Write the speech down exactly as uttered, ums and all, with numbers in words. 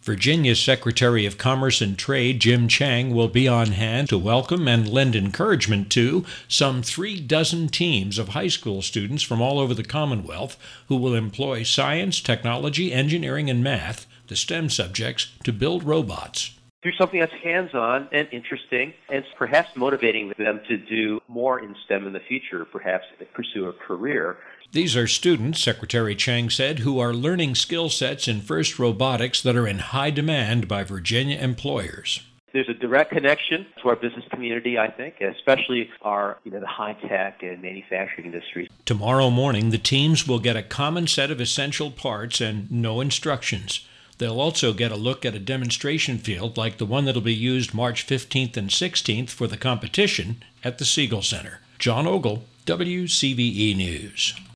Virginia's Secretary of Commerce and Trade, Jim Chang, will be on hand to welcome and lend encouragement to some three dozen teams of high school students from all over the Commonwealth who will employ science, technology, engineering, and math, the STEM subjects, to build robots. Through something that's hands-on and interesting and perhaps motivating them to do more in STEM in the future, perhaps pursue a career. These are students, Secretary Chang said, who are learning skill sets in FIRST robotics that are in high demand by Virginia employers. There's a direct connection to our business community, I think, especially our, you know, the high-tech and manufacturing industries. Tomorrow morning, the teams will get a common set of essential parts and no instructions. They'll also get a look at a demonstration field like the one that'll be used March fifteenth and sixteenth for the competition at the Siegel Center. John Ogle, W C V E News.